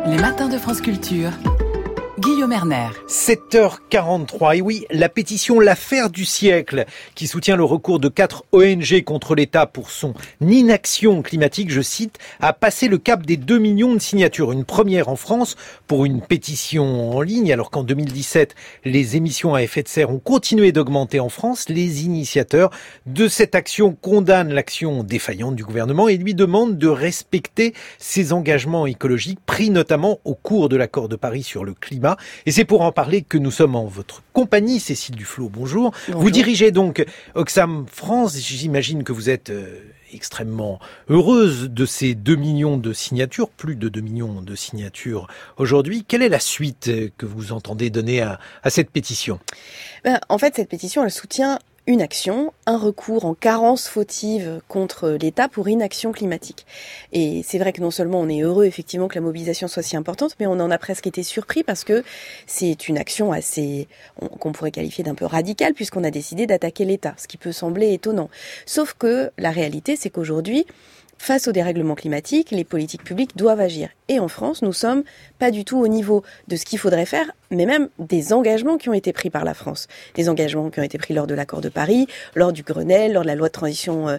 Les matins de France Culture. Guillaume Erner. 7h43, et oui, la pétition L'affaire du siècle, qui soutient le recours de 4 ONG contre l'État pour son inaction climatique, je cite, a passé le cap des 2 millions de signatures. Une première en France pour une pétition en ligne, alors qu'en 2017, les émissions à effet de serre ont continué d'augmenter en France. Les initiateurs de cette action condamnent l'action défaillante du gouvernement et lui demandent de respecter ses engagements écologiques pris notamment au cours de l'accord de Paris sur le climat. Et c'est pour en parler que nous sommes en votre compagnie, Cécile Duflot. Bonjour. Vous dirigez donc Oxfam France. J'imagine que vous êtes extrêmement heureuse de ces 2 millions de signatures, plus de 2 millions de signatures aujourd'hui. Quelle est la suite que vous entendez donner à cette pétition ? En fait, cette pétition, elle soutient une action, un recours en carence fautive contre l'État pour inaction climatique. Et c'est vrai que non seulement on est heureux effectivement que la mobilisation soit si importante, mais on en a presque été surpris parce que c'est une action assez, qu'on pourrait qualifier d'un peu radicale, puisqu'on a décidé d'attaquer l'État, ce qui peut sembler étonnant. Sauf que la réalité, c'est qu'aujourd'hui, face au dérèglement climatique, les politiques publiques doivent agir. Et en France, nous sommes pas du tout au niveau de ce qu'il faudrait faire, mais même des engagements qui ont été pris par la France. Des engagements qui ont été pris lors de l'accord de Paris, lors du Grenelle, lors de la loi de transition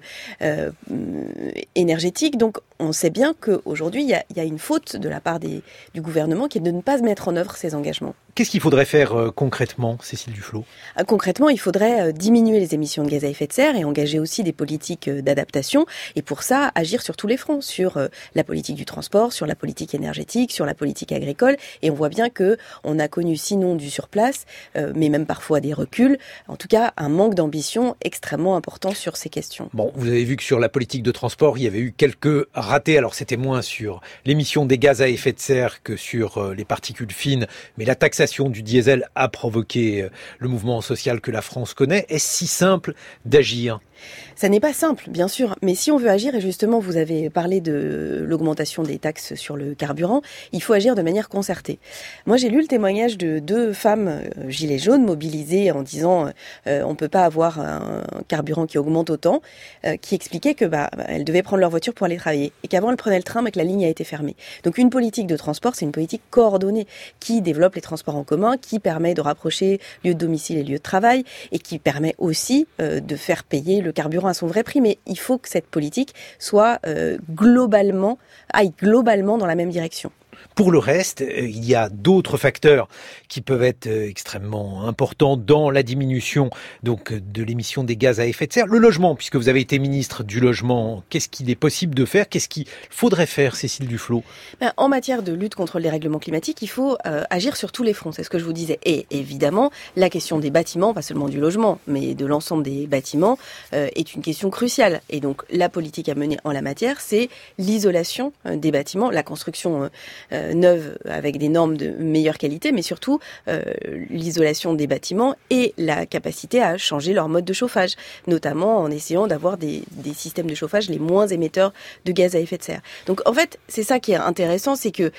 énergétique. Donc on sait bien qu'aujourd'hui, il y a une faute de la part du gouvernement qui est de ne pas mettre en œuvre ces engagements. Qu'est-ce qu'il faudrait faire concrètement, Cécile Duflot ? Concrètement, il faudrait diminuer les émissions de gaz à effet de serre et engager aussi des politiques d'adaptation. Et pour ça, agir sur tous les fronts, sur la politique du transport, sur la politique énergétique, sur la politique agricole. Et on voit bien que on a connu sinon du surplace, mais même parfois des reculs. En tout cas, un manque d'ambition extrêmement important sur ces questions. Bon, vous avez vu que sur la politique de transport, il y avait eu quelques ratés. Alors c'était moins sur l'émission des gaz à effet de serre que sur les particules fines, mais la taxation du diesel a provoqué le mouvement social que la France connaît. Est-ce si simple d'agir ? Ça n'est pas simple, bien sûr, mais si on veut agir, et justement vous avez parlé de l'augmentation des taxes sur le carburant, il faut agir de manière concertée. Moi j'ai lu le témoignage de 2 femmes gilets jaunes mobilisées en disant on peut pas avoir un carburant qui augmente autant, qui expliquaient que elles devaient prendre leur voiture pour aller travailler, et qu'avant elles prenaient le train mais que la ligne a été fermée. Donc une politique de transport, c'est une politique coordonnée qui développe les transports en commun, qui permet de rapprocher lieu de domicile et lieu de travail, et qui permet aussi de faire payer le carburant à son vrai prix, mais il faut que cette politique soit aille globalement dans la même direction. Pour le reste, il y a d'autres facteurs qui peuvent être extrêmement importants dans la diminution donc de l'émission des gaz à effet de serre. Le logement, puisque vous avez été ministre du logement, qu'est-ce qu'il est possible de faire ? Qu'est-ce qu'il faudrait faire, Cécile Duflot ? En matière de lutte contre le dérèglement climatique, il faut agir sur tous les fronts, c'est ce que je vous disais. Et évidemment, la question des bâtiments, pas seulement du logement, mais de l'ensemble des bâtiments, est une question cruciale. Et donc, la politique à mener en la matière, c'est l'isolation des bâtiments, la construction neuve avec des normes de meilleure qualité, mais surtout l'isolation des bâtiments et la capacité à changer leur mode de chauffage, notamment en essayant d'avoir des systèmes de chauffage les moins émetteurs de gaz à effet de serre. Donc en fait, c'est ça qui est intéressant, c'est que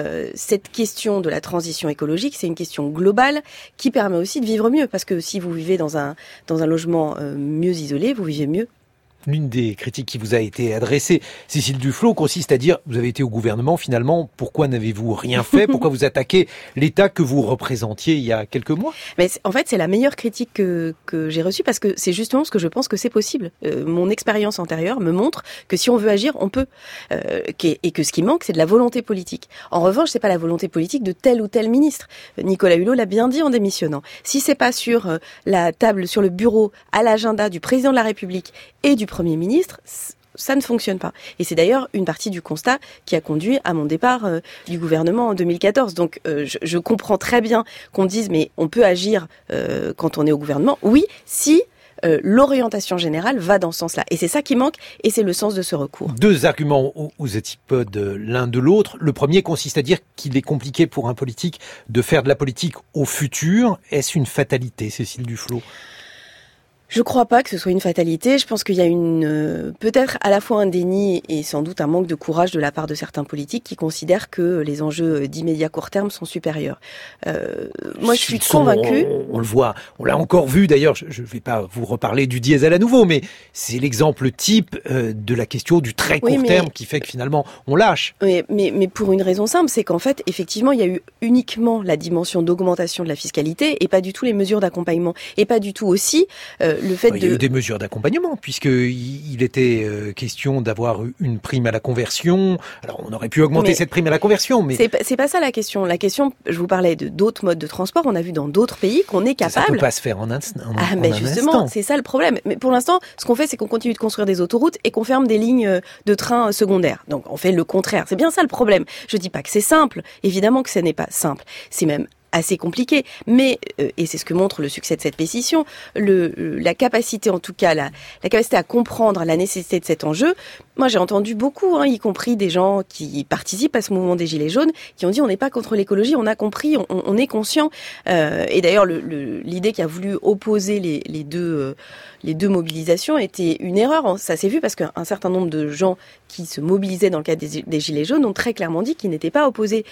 cette question de la transition écologique, c'est une question globale qui permet aussi de vivre mieux, parce que si vous vivez dans un logement mieux isolé, vous vivez mieux. L'une des critiques qui vous a été adressée, Cécile Duflot, consiste à dire, vous avez été au gouvernement, finalement, pourquoi n'avez-vous rien fait ? Pourquoi vous attaquez l'État que vous représentiez il y a quelques mois ? Mais en fait, c'est la meilleure critique que j'ai reçue, parce que c'est justement ce que je pense que c'est possible. Mon expérience antérieure me montre que si on veut agir, on peut. Et que ce qui manque, c'est de la volonté politique. En revanche, c'est pas la volonté politique de tel ou tel ministre. Nicolas Hulot l'a bien dit en démissionnant. Si c'est pas sur la table, sur le bureau, à l'agenda du président de la République et du Premier ministre, ça ne fonctionne pas. Et c'est d'ailleurs une partie du constat qui a conduit à mon départ du gouvernement en 2014. Donc je comprends très bien qu'on dise mais on peut agir quand on est au gouvernement. Oui, si l'orientation générale va dans ce sens-là. Et c'est ça qui manque, et c'est le sens de ce recours. 2 arguments aux antipodes l'un de l'autre. Le premier consiste à dire qu'il est compliqué pour un politique de faire de la politique au futur. Est-ce une fatalité, Cécile Duflot ? Je crois pas que ce soit une fatalité. Je pense qu'il y a peut-être à la fois un déni et sans doute un manque de courage de la part de certains politiques qui considèrent que les enjeux d'immédiat court terme sont supérieurs. Moi, je suis convaincue. On le voit, on l'a encore vu d'ailleurs. Je ne vais pas vous reparler du diesel à nouveau, mais c'est l'exemple type de la question du très court terme qui fait que finalement on lâche. Mais pour une raison simple, c'est qu'en fait, effectivement, il y a eu uniquement la dimension d'augmentation de la fiscalité et pas du tout les mesures d'accompagnement et pas du tout aussi le fait Il y a eu des mesures d'accompagnement, puisqu'il était question d'avoir une prime à la conversion. Alors, on aurait pu augmenter cette prime à la conversion, mais... C'est pas ça la question. La question, je vous parlais de d'autres modes de transport. On a vu dans d'autres pays qu'on est capable... Ça peut pas se faire en un instant. Justement, c'est ça le problème. Mais pour l'instant, ce qu'on fait, c'est qu'on continue de construire des autoroutes et qu'on ferme des lignes de train secondaires. Donc, on fait le contraire. C'est bien ça le problème. Je dis pas que c'est simple. Évidemment que ce n'est pas simple. C'est même assez compliqué, mais et c'est ce que montre le succès de cette pétition, la capacité en tout cas, la capacité à comprendre la nécessité de cet enjeu. Moi, j'ai entendu beaucoup, y compris des gens qui participent à ce mouvement des Gilets jaunes, qui ont dit on n'est pas contre l'écologie, on a compris, on est conscient. Et d'ailleurs, l'idée qui a voulu opposer les deux mobilisations était une erreur. Ça s'est vu parce qu'un certain nombre de gens qui se mobilisaient dans le cadre des Gilets jaunes ont très clairement dit qu'ils n'étaient pas opposés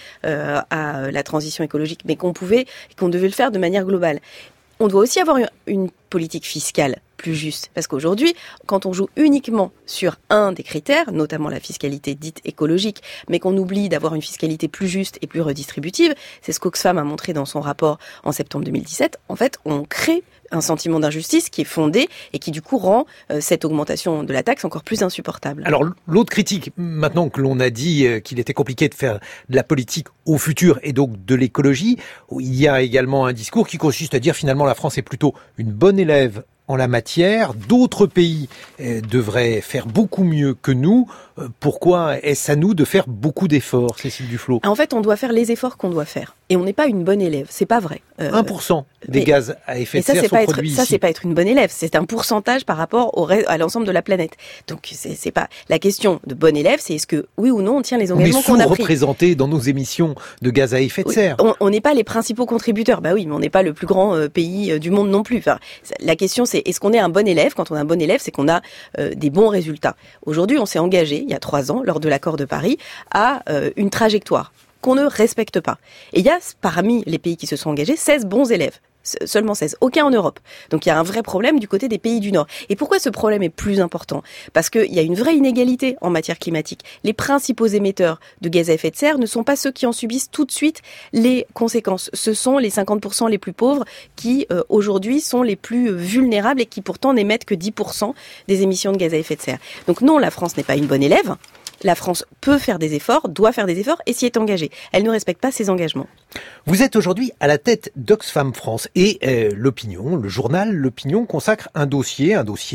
à la transition écologique, mais qu'on devait le faire de manière globale. On doit aussi avoir une politique fiscale plus juste, parce qu'aujourd'hui, quand on joue uniquement sur un des critères, notamment la fiscalité dite écologique, mais qu'on oublie d'avoir une fiscalité plus juste et plus redistributive, c'est ce qu'Oxfam a montré dans son rapport en septembre 2017, en fait, on crée un sentiment d'injustice qui est fondé et qui du coup rend cette augmentation de la taxe encore plus insupportable. Alors l'autre critique, maintenant que l'on a dit qu'il était compliqué de faire de la politique au futur et donc de l'écologie, il y a également un discours qui consiste à dire finalement la France est plutôt une bonne élève en la matière, d'autres pays devraient faire beaucoup mieux que nous. Pourquoi est-ce à nous de faire beaucoup d'efforts, Cécile Duflot ? En fait, on doit faire les efforts qu'on doit faire. Et on n'est pas une bonne élève, c'est pas vrai. 1% des gaz à effet de serre sont produits ici. Ça, c'est pas être une bonne élève, c'est un pourcentage par rapport à l'ensemble de la planète. Donc, c'est pas la question de bonne élève, c'est est-ce que, oui ou non, on tient les engagements qu'on a pris. On est sous-représenté dans nos émissions de gaz à effet de serre. On n'est pas les principaux contributeurs, bah oui, mais on n'est pas le plus grand pays du monde non plus. Enfin, la question, c'est est-ce qu'on est un bon élève ? Quand on est un bon élève, c'est qu'on a des bons résultats. Aujourd'hui, on s'est engagé, il y a 3 ans, lors de l'accord de Paris, à une trajectoire qu'on ne respecte pas. Et il y a, parmi les pays qui se sont engagés, 16 bons élèves. Seulement 16. Aucun en Europe. Donc il y a un vrai problème du côté des pays du Nord. Et pourquoi ce problème est plus important ? Parce qu'il y a une vraie inégalité en matière climatique. Les principaux émetteurs de gaz à effet de serre ne sont pas ceux qui en subissent tout de suite les conséquences. Ce sont les 50% les plus pauvres qui, aujourd'hui, sont les plus vulnérables et qui pourtant n'émettent que 10% des émissions de gaz à effet de serre. Donc non, la France n'est pas une bonne élève. La France peut faire des efforts, doit faire des efforts et s'y est engagée. Elle ne respecte pas ses engagements. Vous êtes aujourd'hui à la tête d'Oxfam France et l'Opinion, le journal L'Opinion consacre un dossier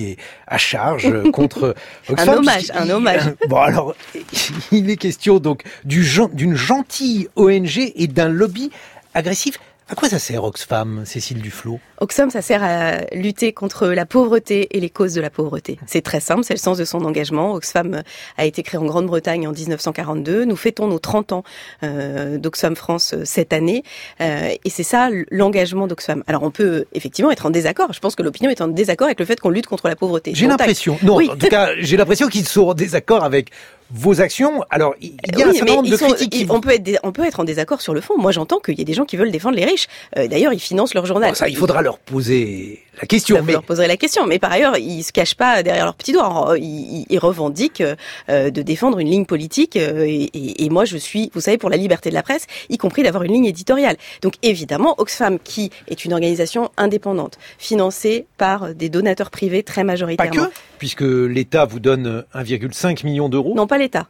à charge contre Oxfam. Un hommage. Bon alors, il est question donc d'une gentille ONG et d'un lobby agressif. À quoi ça sert Oxfam, Cécile Duflot ? Oxfam, ça sert à lutter contre la pauvreté et les causes de la pauvreté. C'est très simple, c'est le sens de son engagement. Oxfam a été créé en Grande-Bretagne en 1942. Nous fêtons nos 30 ans d'Oxfam France cette année. Et c'est ça l'engagement d'Oxfam. Alors on peut effectivement être en désaccord. Je pense que l'opinion est en désaccord avec le fait qu'on lutte contre la pauvreté. J'ai l'impression, non, oui. En tout cas, j'ai l'impression qu'ils sont en désaccord avec vos actions. Alors, il y a un certain nombre de critiques. On peut être en désaccord sur le fond. Moi, j'entends qu'il y a des gens qui veulent défendre les riches. D'ailleurs, ils financent leur journal. Bon, ça, il faudra leur poser la question. Vous leur poserez la question. Mais par ailleurs, ils se cachent pas derrière leur petit doigt. Ils revendiquent de défendre une ligne politique. Et moi, je suis, vous savez, pour la liberté de la presse, y compris d'avoir une ligne éditoriale. Donc, évidemment, Oxfam, qui est une organisation indépendante, financée par des donateurs privés très majoritairement. Pas que, puisque l'État vous donne 1,5 million d'euros. Non, pas l'État.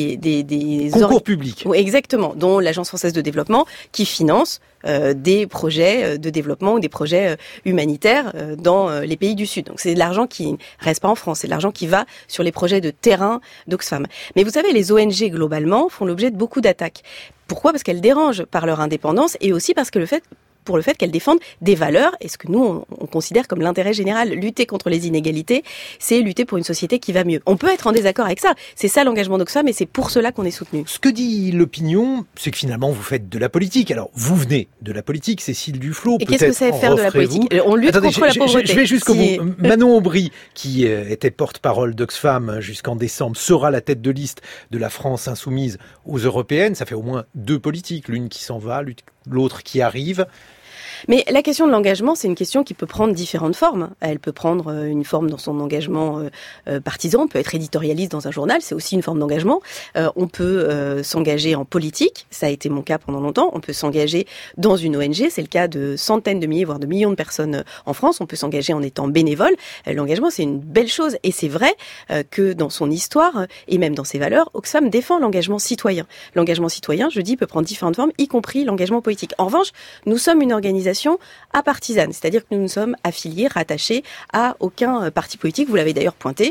Des concours publics. Oui, exactement, dont l'Agence française de développement qui finance des projets de développement ou des projets humanitaires dans les pays du Sud. Donc c'est de l'argent qui ne reste pas en France, c'est de l'argent qui va sur les projets de terrain d'Oxfam. Mais vous savez, les ONG globalement font l'objet de beaucoup d'attaques. Pourquoi ? Parce qu'elles dérangent par leur indépendance et aussi parce que le fait pour le fait qu'elles défendent des valeurs, et ce que nous, on considère comme l'intérêt général. Lutter contre les inégalités, c'est lutter pour une société qui va mieux. On peut être en désaccord avec ça. C'est ça l'engagement d'Oxfam, et c'est pour cela qu'on est soutenu. Ce que dit l'opinion, c'est que finalement, vous faites de la politique. Alors, vous venez de la politique, Cécile Duflot. Et qu'est-ce que c'est faire de la politique? On lutte contre la pauvreté. Je vais jusqu'au bout. Manon Aubry, qui était porte-parole d'Oxfam jusqu'en décembre, sera la tête de liste de la France insoumise aux européennes. Ça fait au moins 2 politiques, l'une qui s'en va, l'autre qui arrive. Mais la question de l'engagement, c'est une question qui peut prendre différentes formes. Elle peut prendre une forme dans son engagement partisan, on peut être éditorialiste dans un journal, c'est aussi une forme d'engagement. On peut s'engager en politique, ça a été mon cas pendant longtemps. On peut s'engager dans une ONG, c'est le cas de centaines de milliers, voire de millions de personnes en France. On peut s'engager en étant bénévole. L'engagement, c'est une belle chose. Et c'est vrai que dans son histoire, et même dans ses valeurs, Oxfam défend l'engagement citoyen. L'engagement citoyen, je dis, peut prendre différentes formes, y compris l'engagement politique. En revanche, nous sommes une organisation apartisane, c'est-à-dire que nous ne sommes affiliés, rattachés à aucun parti politique. Vous l'avez d'ailleurs pointé,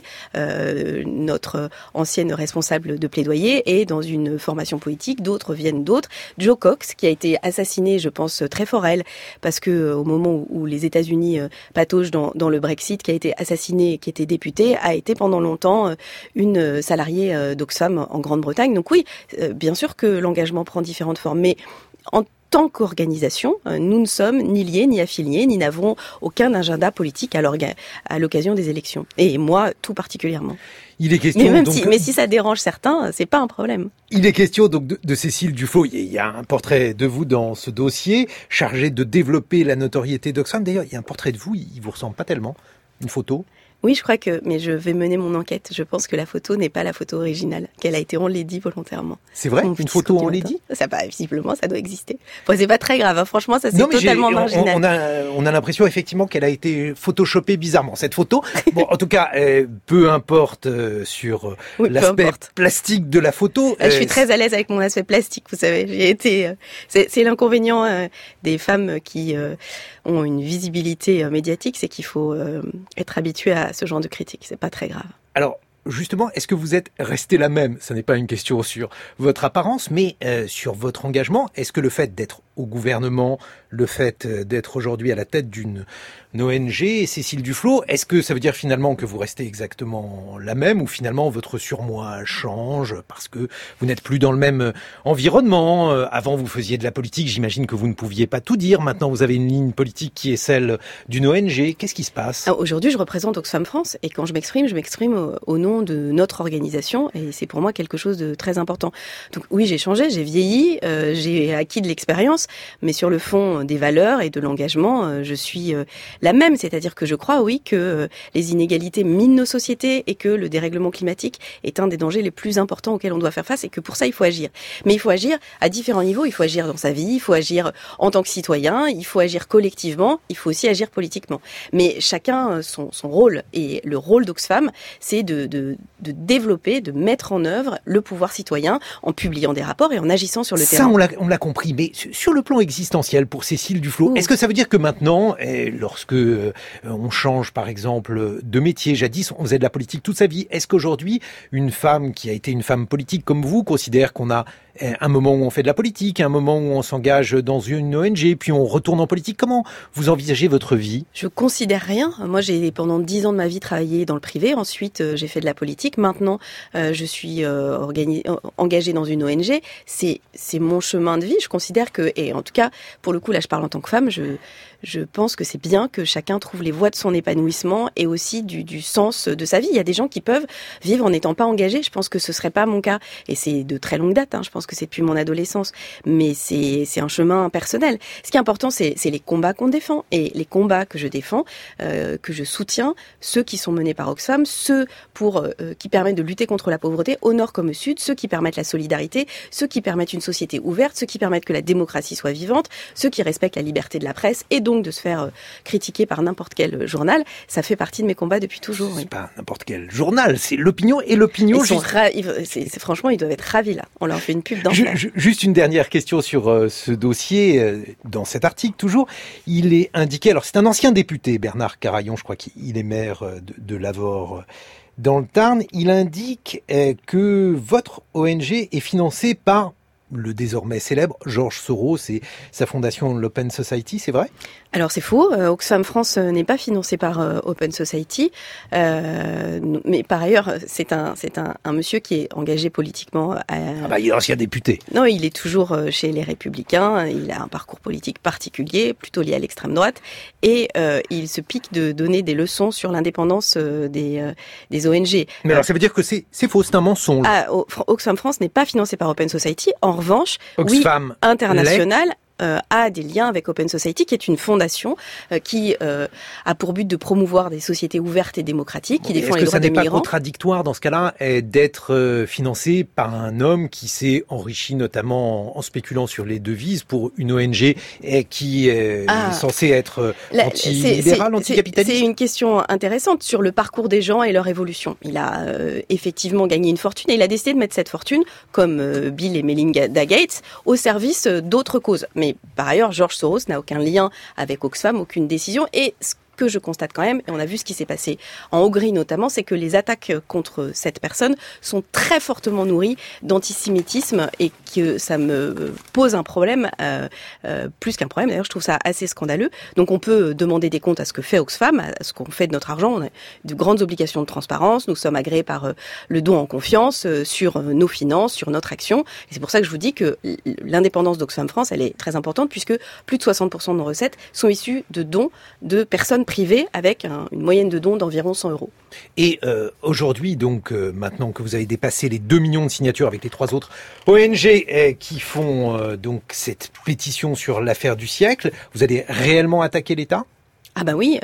notre ancienne responsable de plaidoyer est dans une formation politique, d'autres viennent d'autres. Jo Cox, qui a été assassiné, je pense, très fort à elle, parce que au moment où les États-Unis pataugent dans le Brexit, qui a été assassiné, qui était député, a été pendant longtemps une salariée d'Oxfam en Grande-Bretagne. Donc oui, bien sûr que l'engagement prend différentes formes, mais en tant qu'organisation, nous ne sommes ni liés, ni affiliés, ni n'avons aucun agenda politique à l'occasion des élections. Et moi, tout particulièrement. Il est question, mais si ça dérange certains, c'est pas un problème. Il est question donc de Cécile Duflot. Il y a un portrait de vous dans ce dossier, chargé de développer la notoriété d'Oxfam. D'ailleurs, il y a un portrait de vous, il vous ressemble pas tellement. Une photo. Oui, je crois mais je vais mener mon enquête. Je pense que la photo n'est pas la photo originale, qu'elle a été enlaidie volontairement. C'est vrai? Une photo enlaidie? Ça, visiblement, ça doit exister. Bon, c'est pas très grave, hein. Franchement, ça c'est totalement marginal. On a l'impression effectivement qu'elle a été photoshopée bizarrement, cette photo. Bon, en tout cas, peu importe sur l'aspect plastique de la photo. Je suis très à l'aise avec mon aspect plastique, vous savez. J'ai été, c'est l'inconvénient des femmes qui ont une visibilité médiatique, c'est qu'il faut être habitué à ce genre de critique, c'est pas très grave. Alors, justement, est-ce que vous êtes resté la même? Ce n'est pas une question sur votre apparence, mais sur votre engagement. Est-ce que le fait d'être au gouvernement, le fait d'être aujourd'hui à la tête d'une ONG, Cécile Duflot, est-ce que ça veut dire finalement que vous restez exactement la même, ou finalement votre surmoi change parce que vous n'êtes plus dans le même environnement? Avant, vous faisiez de la politique, j'imagine que vous ne pouviez pas tout dire. Maintenant, vous avez une ligne politique qui est celle d'une ONG. Qu'est-ce qui se passe? Aujourd'hui, je représente Oxfam France, et quand je m'exprime au nom de notre organisation, et c'est pour moi quelque chose de très important. Donc oui, j'ai changé, j'ai vieilli, j'ai acquis de l'expérience, mais sur le fond des valeurs et de l'engagement, je suis la même. C'est-à-dire que je crois, oui, que les inégalités minent nos sociétés et que le dérèglement climatique est un des dangers les plus importants auxquels on doit faire face, et que pour ça, il faut agir. Mais il faut agir à différents niveaux. Il faut agir dans sa vie, il faut agir en tant que citoyen, il faut agir collectivement, il faut aussi agir politiquement. Mais chacun son rôle. Et le rôle d'Oxfam, c'est de développer, de mettre en œuvre le pouvoir citoyen en publiant des rapports et en agissant sur le terrain. Ça, on l'a compris. Mais sur le plan existentiel pour Cécile Duflot, est-ce que ça veut dire que maintenant, lorsque on change par exemple de métier, jadis on faisait de la politique toute sa vie, est-ce qu'aujourd'hui une femme qui a été une femme politique comme vous considère qu'on a un moment où on fait de la politique, un moment où on s'engage dans une ONG, puis on retourne en politique? Comment vous envisagez votre vie? Je considère rien. Moi, j'ai pendant 10 ans de ma vie travaillé dans le privé. Ensuite, j'ai fait de la politique. Maintenant, je suis engagée dans une ONG. C'est mon chemin de vie. Je considère que, et en tout cas, pour le coup, là, je parle en tant que femme, je pense que c'est bien que chacun trouve les voies de son épanouissement et aussi du sens de sa vie. Il y a des gens qui peuvent vivre en n'étant pas engagés. Je pense que ce serait pas mon cas. Et c'est de très longue date, hein. Je pense que c'est depuis mon adolescence. Mais c'est un chemin personnel. Ce qui est important, c'est les combats qu'on défend. Et les combats que je défends, que je soutiens, ceux qui sont menés par Oxfam, ceux qui permettent de lutter contre la pauvreté, au nord comme au sud, ceux qui permettent la solidarité, ceux qui permettent une société ouverte, ceux qui permettent que la démocratie soit vivante, ceux qui respectent la liberté de la presse, et donc de se faire critiquer par n'importe quel journal, ça fait partie de mes combats depuis toujours. C'est pas n'importe quel journal, c'est l'opinion, et l'opinion... Franchement, ils doivent être ravis là. On leur fait une pub d'enfer. Juste une dernière question sur ce dossier. Dans cet article, toujours, il est indiqué... Alors, c'est un ancien député, Bernard Carayon, je crois qu'il est maire de Lavore, dans le Tarn. Il indique que votre ONG est financée par le désormais célèbre George Soros et sa fondation l'Open Society, c'est vrai ? Alors c'est faux, Oxfam France n'est pas financé par Open Society, mais par ailleurs c'est un monsieur qui est engagé politiquement. Il est ancien député. Non, il est toujours chez les Républicains, il a un parcours politique particulier, plutôt lié à l'extrême droite, et il se pique de donner des leçons sur l'indépendance des ONG. Mais alors ça veut dire que c'est faux, c'est un mensonge. Oxfam France n'est pas financé par Open Society, en revanche, Oxfam, oui, international, a des liens avec Open Society, qui est une fondation qui a pour but de promouvoir des sociétés ouvertes et démocratiques, qui défend les droits des migrants. Est-ce que ça n'est pas contradictoire dans ce cas-là d'être financé par un homme qui s'est enrichi notamment en spéculant sur les devises pour une ONG qui est censée être anti-libérale, anticapitaliste? C'est une question intéressante sur le parcours des gens et leur évolution. Il a effectivement gagné une fortune et il a décidé de mettre cette fortune, comme Bill et Melinda Gates, au service d'autres causes. Mais par ailleurs, George Soros n'a aucun lien avec Oxfam, aucune décision. Et ce que je constate quand même, et on a vu ce qui s'est passé en Hongrie notamment, c'est que les attaques contre cette personne sont très fortement nourries d'antisémitisme et que ça me pose un problème, plus qu'un problème. D'ailleurs, je trouve ça assez scandaleux. Donc on peut demander des comptes à ce que fait Oxfam, à ce qu'on fait de notre argent. On a de grandes obligations de transparence. Nous sommes agréés par le don en confiance sur nos finances, sur notre action. Et c'est pour ça que je vous dis que l'indépendance d'Oxfam France, elle est très importante puisque plus de 60% de nos recettes sont issues de dons de personnes privées avec une moyenne de dons d'environ 100 €. Et aujourd'hui, donc, maintenant que vous avez dépassé les 2 millions de signatures avec les 3 autres ONG qui font donc cette pétition sur l'affaire du siècle, vous allez réellement attaquer l'État ? Ah bah oui,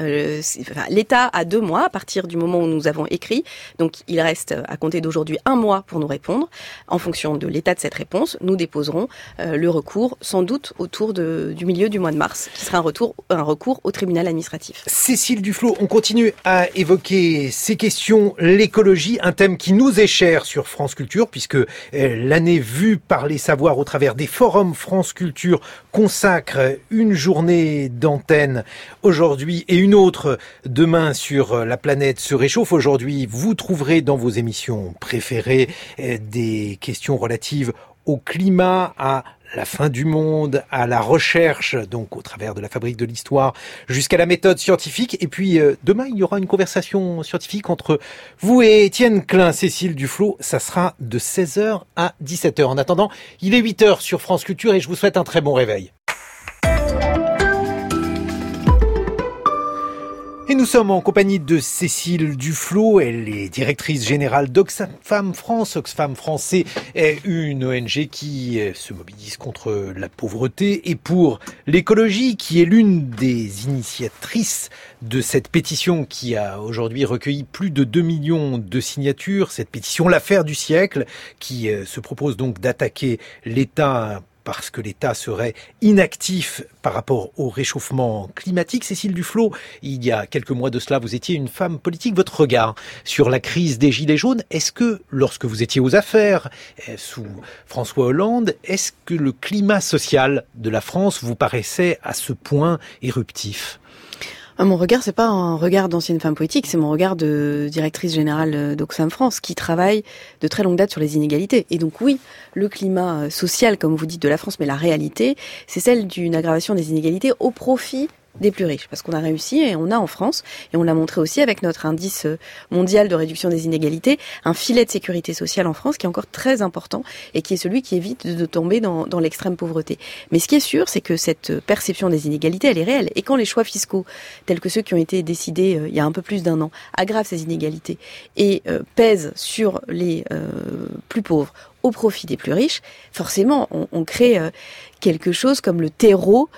l'État a 2 mois à partir du moment où nous avons écrit. Donc il reste à compter d'aujourd'hui 1 mois pour nous répondre. En fonction de l'état de cette réponse, nous déposerons le recours sans doute autour du milieu du mois de mars, qui sera un recours au tribunal administratif. Cécile Duflot, on continue à évoquer ces questions, l'écologie, un thème qui nous est cher sur France Culture, puisque l'année vue par les savoirs au travers des forums France Culture consacre une journée d'antenne aujourd'hui et une autre demain sur La planète se réchauffe. Aujourd'hui, vous trouverez dans vos émissions préférées des questions relatives au climat, à la fin du monde, à la recherche, donc au travers de la fabrique de l'histoire, jusqu'à la méthode scientifique. Et puis demain, il y aura une conversation scientifique entre vous et Étienne Klein, Cécile Duflot. Ça sera de 16h à 17h. En attendant, il est 8h sur France Culture et je vous souhaite un très bon réveil. Et nous sommes en compagnie de Cécile Duflot, elle est directrice générale d'Oxfam France. Oxfam France est une ONG qui se mobilise contre la pauvreté et pour l'écologie, qui est l'une des initiatrices de cette pétition qui a aujourd'hui recueilli plus de 2 millions de signatures. Cette pétition, l'affaire du siècle, qui se propose donc d'attaquer l'État parce que l'État serait inactif par rapport au réchauffement climatique. Cécile Duflot, il y a quelques mois de cela, vous étiez une femme politique. Votre regard sur la crise des Gilets jaunes, est-ce que, lorsque vous étiez aux affaires sous François Hollande, est-ce que le climat social de la France vous paraissait à ce point éruptif ? Mon regard, c'est pas un regard d'ancienne femme politique, c'est mon regard de directrice générale d'Oxfam France, qui travaille de très longue date sur les inégalités. Et donc oui, le climat social, comme vous dites, de la France, mais la réalité, c'est celle d'une aggravation des inégalités au profit des plus riches, parce qu'on a réussi, et on a en France, et on l'a montré aussi avec notre indice mondial de réduction des inégalités, un filet de sécurité sociale en France qui est encore très important, et qui est celui qui évite de tomber dans l'extrême pauvreté. Mais ce qui est sûr, c'est que cette perception des inégalités, elle est réelle, et quand les choix fiscaux, tels que ceux qui ont été décidés il y a un peu plus d'1 an, aggravent ces inégalités, et pèsent sur les plus pauvres, au profit des plus riches, forcément, on crée quelque chose comme le terreau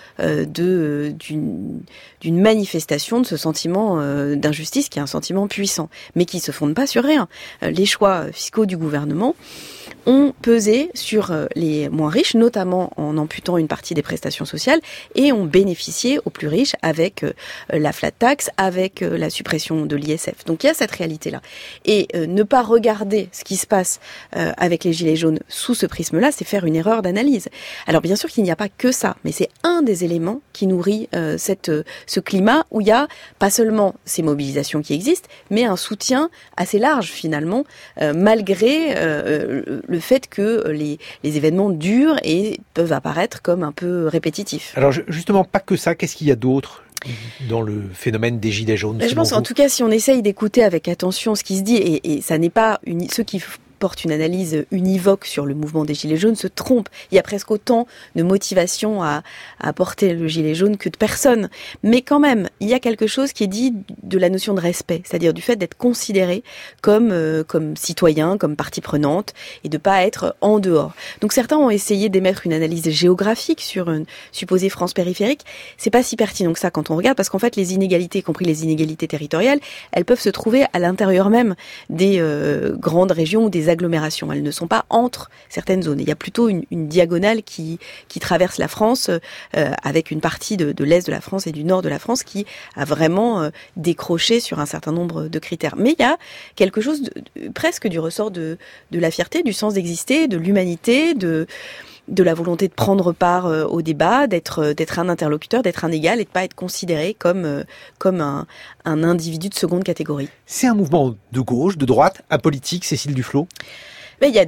d'une manifestation de ce sentiment d'injustice qui est un sentiment puissant, mais qui se fonde pas sur rien. Les choix fiscaux du gouvernement ont pesé sur les moins riches, notamment en amputant une partie des prestations sociales, et ont bénéficié aux plus riches avec la flat tax, avec la suppression de l'ISF. Donc il y a cette réalité-là. Et ne pas regarder ce qui se passe avec les Gilets jaunes sous ce prisme-là, c'est faire une erreur d'analyse. Alors bien sûr qu'il n'y a pas que ça, mais c'est un des éléments qui nourrit ce climat où il y a pas seulement ces mobilisations qui existent, mais un soutien assez large finalement, malgré le fait que les événements durent et peuvent apparaître comme un peu répétitifs. Alors justement, pas que ça, qu'est-ce qu'il y a d'autre dans le phénomène des gilets jaunes? Je pense, en tout cas, si on essaye d'écouter avec attention ce qui se dit, et ça n'est pas ceux qui portent une analyse univoque sur le mouvement des gilets jaunes se trompent. Il y a presque autant de motivation à porter le gilet jaune que de personnes. Mais quand même, il y a quelque chose qui est dit de la notion de respect, c'est-à-dire du fait d'être considéré comme citoyen, comme partie prenante, et de pas être en dehors. Donc certains ont essayé d'émettre une analyse géographique sur une supposée France périphérique. C'est pas si pertinent que ça quand on regarde, parce qu'en fait les inégalités, y compris les inégalités territoriales, elles peuvent se trouver à l'intérieur même des grandes régions ou des agglomérations. Elles ne sont pas entre certaines zones. Il y a plutôt une diagonale qui traverse la France, avec une partie de l'est de la France et du nord de la France qui a vraiment décroché sur un certain nombre de critères. Mais il y a quelque chose presque du ressort de la fierté, du sens d'exister, de l'humanité, de la volonté de prendre part au débat, d'être un interlocuteur, d'être un égal et de pas être considéré comme un individu de seconde catégorie. C'est un mouvement de gauche, de droite, apolitique, Cécile Duflot? Mais il y a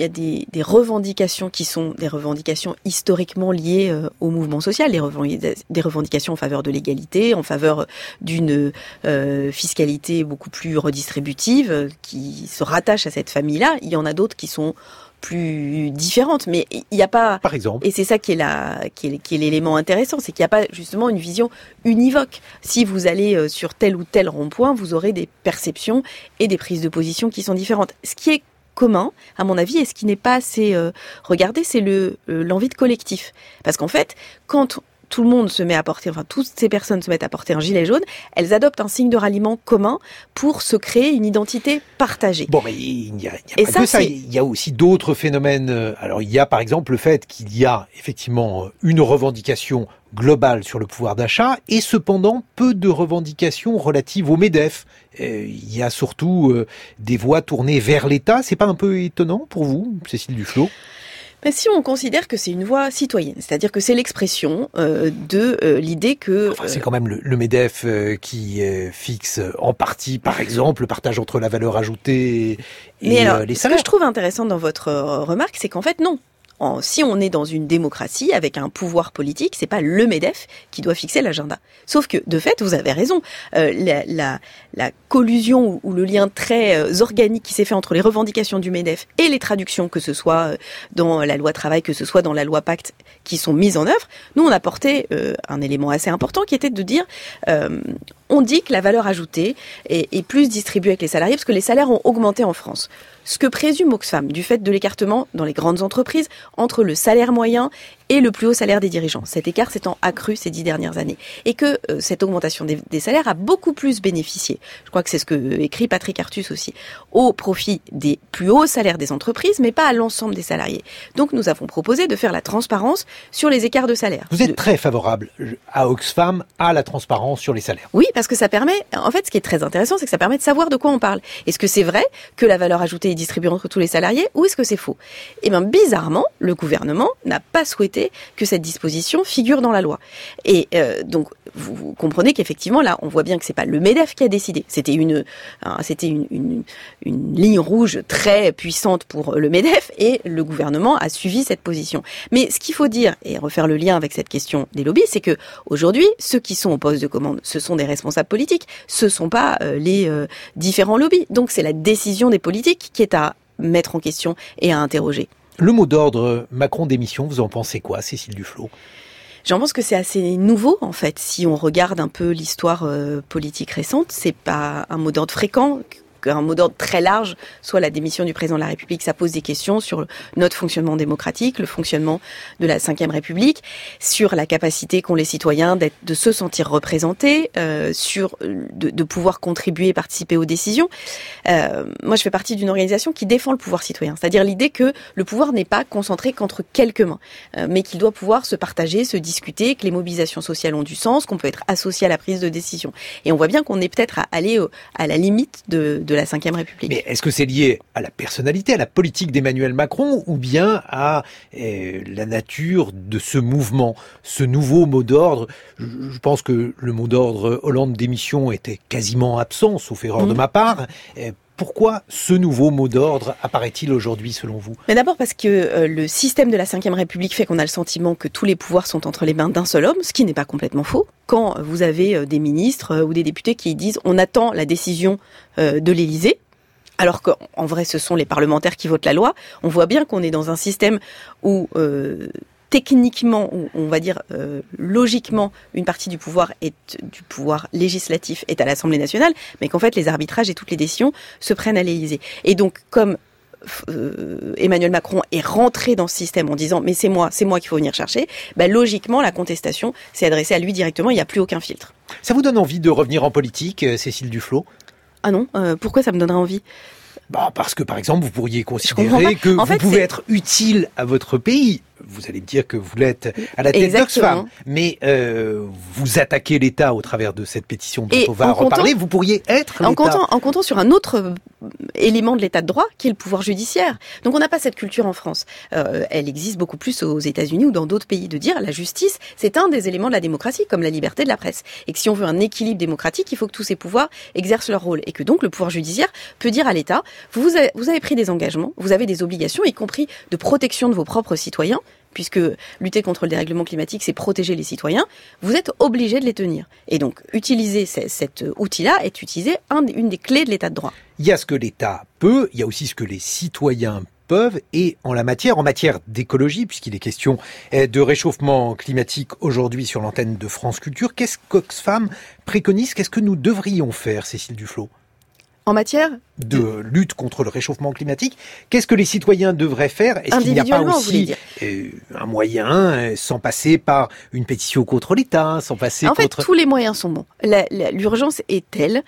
des revendications qui sont des revendications historiquement liées au mouvement social, des revendications en faveur de l'égalité, en faveur d'une fiscalité beaucoup plus redistributive qui se rattache à cette famille-là. Il y en a d'autres qui sont plus différentes, mais il n'y a pas... Par exemple. Et c'est ça qui est l'élément intéressant, c'est qu'il n'y a pas justement une vision univoque. Si vous allez sur tel ou tel rond-point, vous aurez des perceptions et des prises de position qui sont différentes. Ce qui est commun, à mon avis, et ce qui n'est pas assez regardé, c'est l'envie de collectif. Parce qu'en fait, quand tout le monde se met à porter, enfin toutes ces personnes se mettent à porter un gilet jaune, elles adoptent un signe de ralliement commun pour se créer une identité partagée. Bon, mais il n'y a pas que ça, il y a aussi d'autres phénomènes. Alors il y a par exemple le fait qu'il y a effectivement une revendication globale sur le pouvoir d'achat et cependant peu de revendications relatives au MEDEF. Il y a surtout des voix tournées vers l'État. C'est pas un peu étonnant pour vous, Cécile Duflot ? Mais si on considère que c'est une voix citoyenne, c'est-à-dire que c'est l'expression de l'idée que... Enfin, c'est quand même le MEDEF qui fixe en partie, par exemple, le partage entre la valeur ajoutée et les salaires. Ce que je trouve intéressant dans votre remarque, c'est qu'en fait, non. Si on est dans une démocratie avec un pouvoir politique, c'est pas le MEDEF qui doit fixer l'agenda. Sauf que, de fait, vous avez raison, la collusion ou le lien très organique qui s'est fait entre les revendications du MEDEF et les traductions, que ce soit dans la loi travail, que ce soit dans la loi Pacte, qui sont mises en œuvre, nous on a porté un élément assez important qui était de dire on dit que la valeur ajoutée est plus distribuée avec les salariés parce que les salaires ont augmenté en France. Ce que présume Oxfam du fait de l'écartement dans les grandes entreprises entre le salaire moyen et le plus haut salaire des dirigeants. Cet écart s'étant accru ces 10 dernières années. Et que cette augmentation des salaires a beaucoup plus bénéficié, je crois que c'est ce que écrit Patrick Artus aussi, au profit des plus hauts salaires des entreprises, mais pas à l'ensemble des salariés. Donc nous avons proposé de faire la transparence sur les écarts de salaire. Vous êtes très favorable à Oxfam, à la transparence sur les salaires. Oui, parce que ça permet, en fait ce qui est très intéressant, c'est que ça permet de savoir de quoi on parle. Est-ce que c'est vrai que la valeur ajoutée est distribuée entre tous les salariés ou est-ce que c'est faux? Eh bien bizarrement, le gouvernement n'a pas souhaité que cette disposition figure dans la loi. Et donc, vous comprenez qu'effectivement, là, on voit bien que c'est pas le MEDEF qui a décidé. C'était une ligne rouge très puissante pour le MEDEF et le gouvernement a suivi cette position. Mais ce qu'il faut dire, et refaire le lien avec cette question des lobbies, c'est que aujourd'hui, ceux qui sont au poste de commande, ce sont des responsables politiques, ce sont pas les différents lobbies. Donc, c'est la décision des politiques qui est à mettre en question et à interroger. Le mot d'ordre Macron démission, vous en pensez quoi, Cécile Duflot ? J'en pense que c'est assez nouveau, en fait. Si on regarde un peu l'histoire politique récente, c'est pas un mot d'ordre fréquent. Un mot d'ordre très large, soit la démission du président de la République, ça pose des questions sur notre fonctionnement démocratique, le fonctionnement de la Ve République, sur la capacité qu'ont les citoyens de se sentir représentés, de pouvoir contribuer et participer aux décisions. Moi, je fais partie d'une organisation qui défend le pouvoir citoyen, c'est-à-dire l'idée que le pouvoir n'est pas concentré qu'entre quelques mains, mais qu'il doit pouvoir se partager, se discuter, que les mobilisations sociales ont du sens, qu'on peut être associé à la prise de décision. Et on voit bien qu'on est peut-être à aller à la limite de la Ve République. Mais est-ce que c'est lié à la personnalité, à la politique d'Emmanuel Macron, ou bien à la nature de ce mouvement, ce nouveau mot d'ordre? Je pense que le mot d'ordre Hollande démission était quasiment absent, sauf erreur de ma part. Pourquoi ce nouveau mot d'ordre apparaît-il aujourd'hui selon vous ? Mais d'abord parce que le système de la Ve République fait qu'on a le sentiment que tous les pouvoirs sont entre les mains d'un seul homme, ce qui n'est pas complètement faux. Quand vous avez des ministres ou des députés qui disent on attend la décision de l'Élysée, alors qu'en vrai ce sont les parlementaires qui votent la loi, on voit bien qu'on est dans un système où techniquement, ou on va dire logiquement, une partie du pouvoir législatif est à l'Assemblée nationale, mais qu'en fait les arbitrages et toutes les décisions se prennent à l'Élysée. Et donc comme Emmanuel Macron est rentré dans ce système en disant mais c'est moi qu'il faut venir chercher, logiquement la contestation s'est adressée à lui directement, il n'y a plus aucun filtre. Ça vous donne envie de revenir en politique, Cécile Duflot ? Ah non, pourquoi ça me donnerait envie ? Parce que par exemple vous pourriez considérer que vous pouvez être utile à votre pays. Vous allez me dire que vous l'êtes à la tête d'Oxfam, mais vous attaquez l'État au travers de cette pétition dont on va reparler. Vous pourriez être l'État. En comptant sur un autre élément de l'État de droit, qui est le pouvoir judiciaire. Donc on n'a pas cette culture en France. Elle existe beaucoup plus aux États-Unis ou dans d'autres pays, de dire la justice, c'est un des éléments de la démocratie, comme la liberté de la presse. Et que si on veut un équilibre démocratique, il faut que tous ces pouvoirs exercent leur rôle. Et que donc le pouvoir judiciaire peut dire à l'État, vous avez pris des engagements, vous avez des obligations, y compris de protection de vos propres citoyens, puisque lutter contre le dérèglement climatique, c'est protéger les citoyens, vous êtes obligé de les tenir. Et donc, utiliser cet outil-là est une des clés de l'état de droit. Il y a ce que l'État peut, il y a aussi ce que les citoyens peuvent, et en matière d'écologie, puisqu'il est question de réchauffement climatique aujourd'hui sur l'antenne de France Culture, qu'est-ce qu'Oxfam préconise, qu'est-ce que nous devrions faire, Cécile Duflot ? En matière de lutte contre le réchauffement climatique, qu'est-ce que les citoyens devraient faire ? Est-ce qu'il n'y a pas aussi un moyen, sans passer par une pétition contre l'État, sans passer En fait, tous les moyens sont bons. L'urgence est telle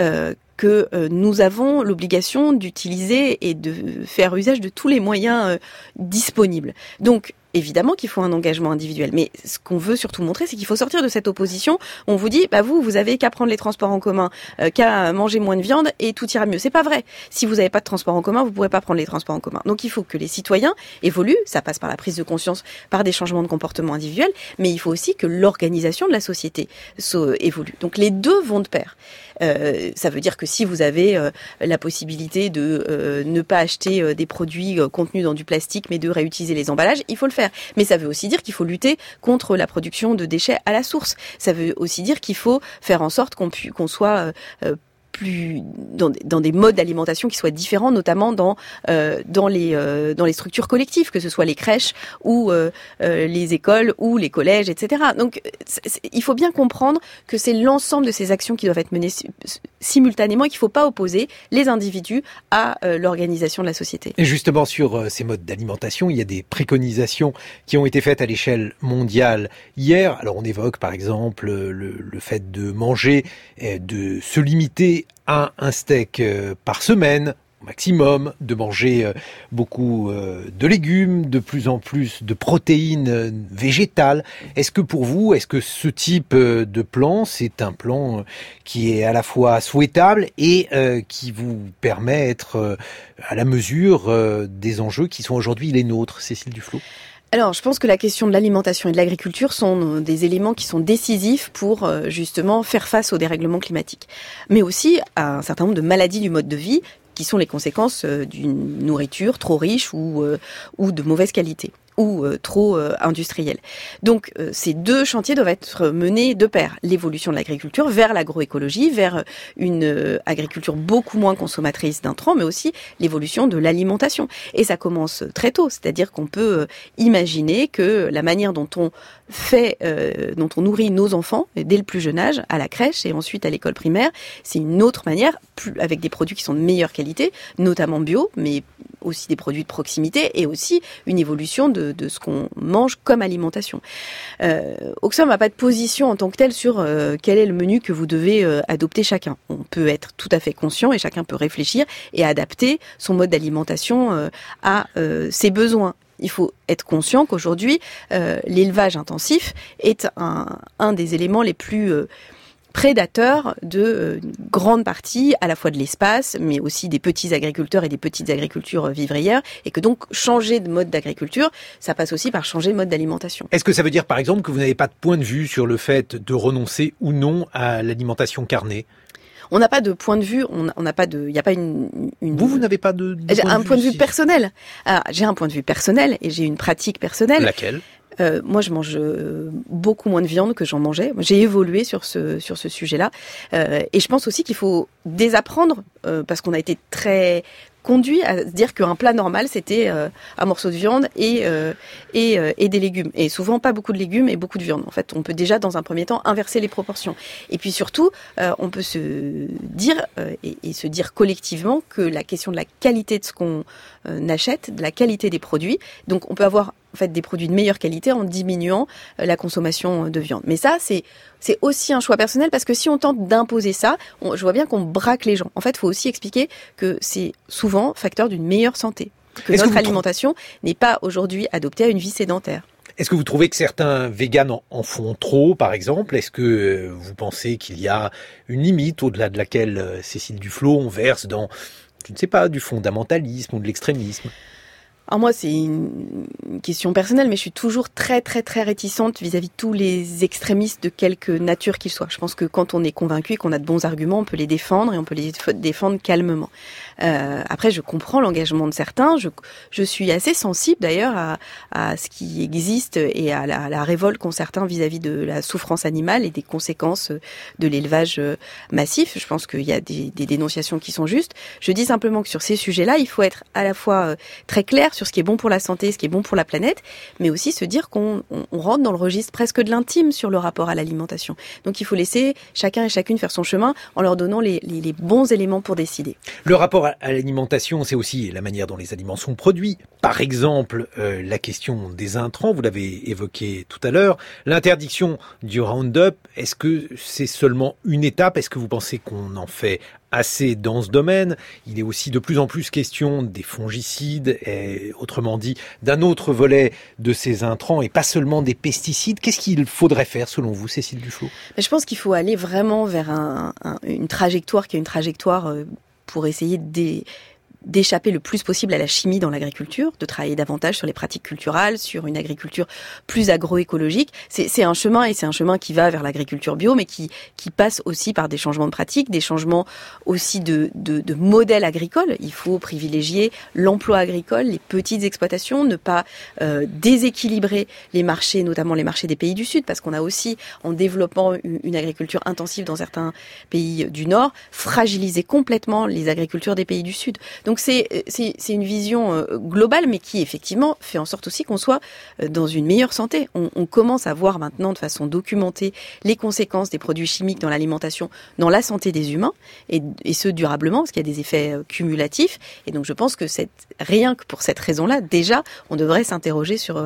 que nous avons l'obligation d'utiliser et de faire usage de tous les moyens disponibles. Donc, évidemment qu'il faut un engagement individuel, mais ce qu'on veut surtout montrer, c'est qu'il faut sortir de cette opposition. On vous dit, vous avez qu'à prendre les transports en commun, qu'à manger moins de viande et tout ira mieux. C'est pas vrai. Si vous n'avez pas de transport en commun, vous pourrez pas prendre les transports en commun. Donc il faut que les citoyens évoluent. Ça passe par la prise de conscience, par des changements de comportement individuels, mais il faut aussi que l'organisation de la société évolue. Donc les deux vont de pair. Ça veut dire que si vous avez la possibilité de ne pas acheter des produits contenus dans du plastique, mais de réutiliser les emballages, il faut le faire. Mais ça veut aussi dire qu'il faut lutter contre la production de déchets à la source. Ça veut aussi dire qu'il faut faire en sorte qu'on soit plus dans des modes d'alimentation qui soient différents, notamment dans les structures collectives, que ce soit les crèches ou les écoles ou les collèges, etc. Donc il faut bien comprendre que c'est l'ensemble de ces actions qui doivent être menées simultanément et qu'il ne faut pas opposer les individus à l'organisation de la société. Et justement, sur ces modes d'alimentation, il y a des préconisations qui ont été faites à l'échelle mondiale hier. Alors on évoque par exemple le fait de manger, de se limiter à un steak par semaine, au maximum, de manger beaucoup de légumes, de plus en plus de protéines végétales. Est-ce que pour vous, ce type de plan, c'est un plan qui est à la fois souhaitable et qui vous permet d'être à la mesure des enjeux qui sont aujourd'hui les nôtres, Cécile Duflot ? Alors, je pense que la question de l'alimentation et de l'agriculture sont des éléments qui sont décisifs pour justement faire face au dérèglement climatique, mais aussi à un certain nombre de maladies du mode de vie qui sont les conséquences d'une nourriture trop riche ou de mauvaise qualité, ou trop industrielle. Donc ces deux chantiers doivent être menés de pair. L'évolution de l'agriculture vers l'agroécologie, vers une agriculture beaucoup moins consommatrice d'intrants, mais aussi l'évolution de l'alimentation. Et ça commence très tôt, c'est-à-dire qu'on peut imaginer que la manière dont on nourrit nos enfants dès le plus jeune âge, à la crèche et ensuite à l'école primaire, c'est une autre manière, avec des produits qui sont de meilleure qualité, notamment bio, mais aussi des produits de proximité et aussi une évolution de ce qu'on mange comme alimentation. Oxfam n'a pas de position en tant que telle sur quel est le menu que vous devez adopter chacun. On peut être tout à fait conscient et chacun peut réfléchir et adapter son mode d'alimentation à ses besoins. Il faut être conscient qu'aujourd'hui, l'élevage intensif est un des éléments les plus prédateurs de grande partie à la fois de l'espace, mais aussi des petits agriculteurs et des petites agricultures vivrières, et que donc changer de mode d'agriculture, ça passe aussi par changer de mode d'alimentation. Est-ce que ça veut dire par exemple que vous n'avez pas de point de vue sur le fait de renoncer ou non à l'alimentation carnée ? On n'a pas de point de vue, on n'a pas de, il n'y a pas une... Vous n'avez pas de point de vue personnel. J'ai un point de vue personnel et j'ai une pratique personnelle. Laquelle ? Moi, je mange beaucoup moins de viande que j'en mangeais. J'ai évolué sur ce sujet-là. Et je pense aussi qu'il faut désapprendre, parce qu'on a été très conduit à se dire qu'un plat normal, c'était un morceau de viande et des légumes. Et souvent, pas beaucoup de légumes et beaucoup de viande. En fait, on peut déjà, dans un premier temps, inverser les proportions. Et puis surtout, on peut se dire, et se dire collectivement, que la question de la qualité de ce qu'on achète, de la qualité des produits, donc on peut avoir en fait des produits de meilleure qualité en diminuant la consommation de viande. Mais ça, c'est aussi un choix personnel, parce que si on tente d'imposer ça, je vois bien qu'on braque les gens. En fait, il faut aussi expliquer que c'est souvent facteur d'une meilleure santé, que notre alimentation n'est pas aujourd'hui adoptée à une vie sédentaire. Est-ce que vous trouvez que certains véganes en font trop, par exemple ? Est-ce que vous pensez qu'il y a une limite au-delà de laquelle, Cécile Duflot, on verse dans, je ne sais pas, du fondamentalisme ou de l'extrémisme ? Alors moi, c'est une question personnelle, mais je suis toujours très très très réticente vis-à-vis de tous les extrémistes de quelque nature qu'ils soient. Je pense que quand on est convaincu et qu'on a de bons arguments, on peut les défendre et on peut les défendre calmement. Après, je comprends l'engagement de certains. Je suis assez sensible d'ailleurs à ce qui existe et à la révolte qu'ont certains vis-à-vis de la souffrance animale et des conséquences de l'élevage massif. Je pense qu'il y a des dénonciations qui sont justes. Je dis simplement que sur ces sujets-là, il faut être à la fois très clair sur ce qui est bon pour la santé, ce qui est bon pour la planète, mais aussi se dire qu'on rentre dans le registre presque de l'intime sur le rapport à l'alimentation. Donc il faut laisser chacun et chacune faire son chemin en leur donnant les bons éléments pour décider. Le rapport à l'alimentation, c'est aussi la manière dont les aliments sont produits. Par exemple, la question des intrants, vous l'avez évoqué tout à l'heure. L'interdiction du Roundup, est-ce que c'est seulement une étape ? Est-ce que vous pensez qu'on en fait assez dans ce domaine ? Il est aussi de plus en plus question des fongicides, et, autrement dit, d'un autre volet de ces intrants et pas seulement des pesticides. Qu'est-ce qu'il faudrait faire selon vous, Cécile Duflot ? Je pense qu'il faut aller vraiment vers une trajectoire qui est une trajectoire pour essayer d'échapper le plus possible à la chimie dans l'agriculture, de travailler davantage sur les pratiques culturales, sur une agriculture plus agroécologique. C'est un chemin, et c'est un chemin qui va vers l'agriculture bio, mais qui passe aussi par des changements de pratiques, des changements aussi de modèles agricoles. Il faut privilégier l'emploi agricole, les petites exploitations, ne pas déséquilibrer les marchés, notamment les marchés des pays du Sud, parce qu'on a aussi, en développant une agriculture intensive dans certains pays du Nord, fragilisé complètement les agricultures des pays du Sud. Donc c'est une vision globale, mais qui effectivement fait en sorte aussi qu'on soit dans une meilleure santé. On commence à voir maintenant de façon documentée les conséquences des produits chimiques dans l'alimentation, dans la santé des humains, et ce durablement, parce qu'il y a des effets cumulatifs. Et donc je pense que rien que pour cette raison-là, déjà, on devrait s'interroger sur